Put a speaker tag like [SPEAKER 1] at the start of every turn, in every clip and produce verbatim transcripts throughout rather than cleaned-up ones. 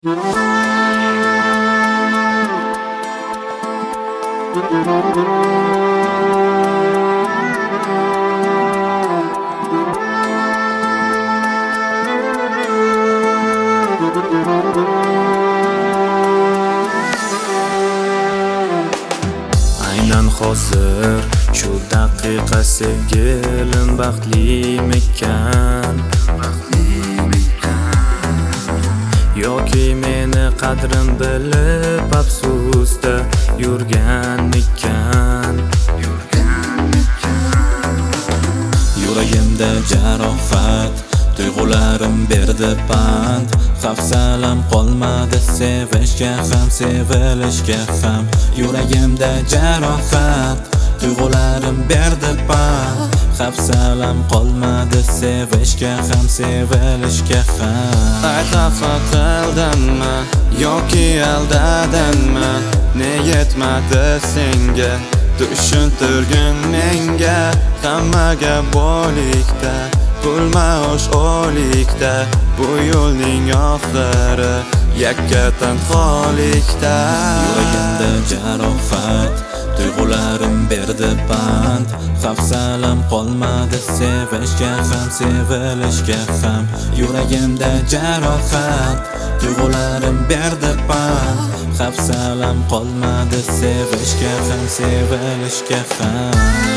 [SPEAKER 1] Aynan hozir shu daqiqa sevgilim baxtlimikan? Yoki meni qadrim bilib afsusda yurganikan? Yuragimda jarohat, tuyg'ularim berdi pand. Hafsalam qolmadi sevishga ham, sevilishga ham. Yuragimda jarohat, tuyg'ularim berdi pand. Hafsalam qolmadi sevishga ham, sevilishga ham.
[SPEAKER 2] Xafa qildimmi yoki aldadimmi? Ne yetmadi senga tushuntirgin menga? Hammaga bolikda, pul maosh olikda, bu yo'lning oxiri yakka tanholikda.
[SPEAKER 1] Yuragimda jarohat, tuyg'ularim berdi pand. Hafsalam qolmadi sevishga ham, sevilishga ham. Yuragimda jarohat, tuyg'ularim berdi pand. Hafsalam qolmadi sevishga ham, sevilishga ham.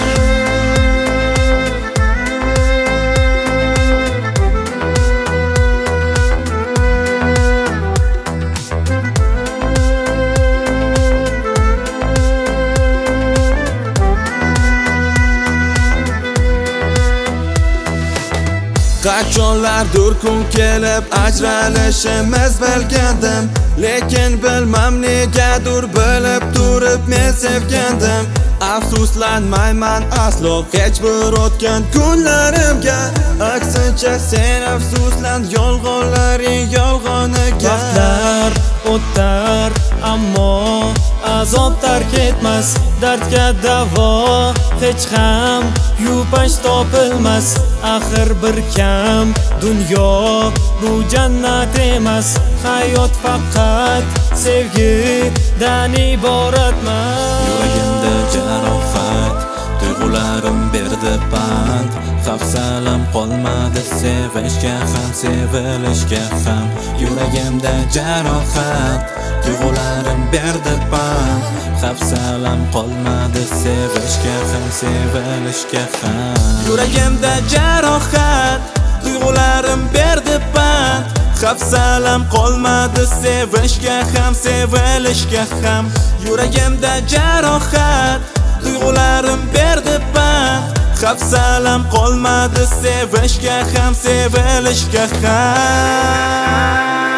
[SPEAKER 2] Qachonlardir kun kelib ajralishimiz bilgandim, lekin bilmam negadir bilib turib men sevgandim. Afsuslanmayman aslo hech bir o'tgan kunlarimga, aksincha sen afsuslan yolg'onlaring yolg'oniga.
[SPEAKER 3] Vaqtlar o'tar, ammo azob tark etmas. Dardga davo hech ham yupash topilmas. Axir bir kam dunyo bu jannat emas. Hayot faqat sevgidan iboratmas.
[SPEAKER 1] Yuragimda jarohat, tuyg'ularim berdi pand. Hafsalam qolmadi sevishga ham, sevilishga ham. Yuragimda jarohat, tuyg'ularim berdi pand. Hafsalam qolmadi sevishga ham, sevilishga ham.
[SPEAKER 2] Yuragimda jarohat, tuyg'ularim berdi pand. Hafsalam qolmadi sevishga ham, sevilishga ham. Yuragimda jarohat, tuyg'ularim berdi pand. Hafsalam qolmadi sevishga ham, sevilishga ham.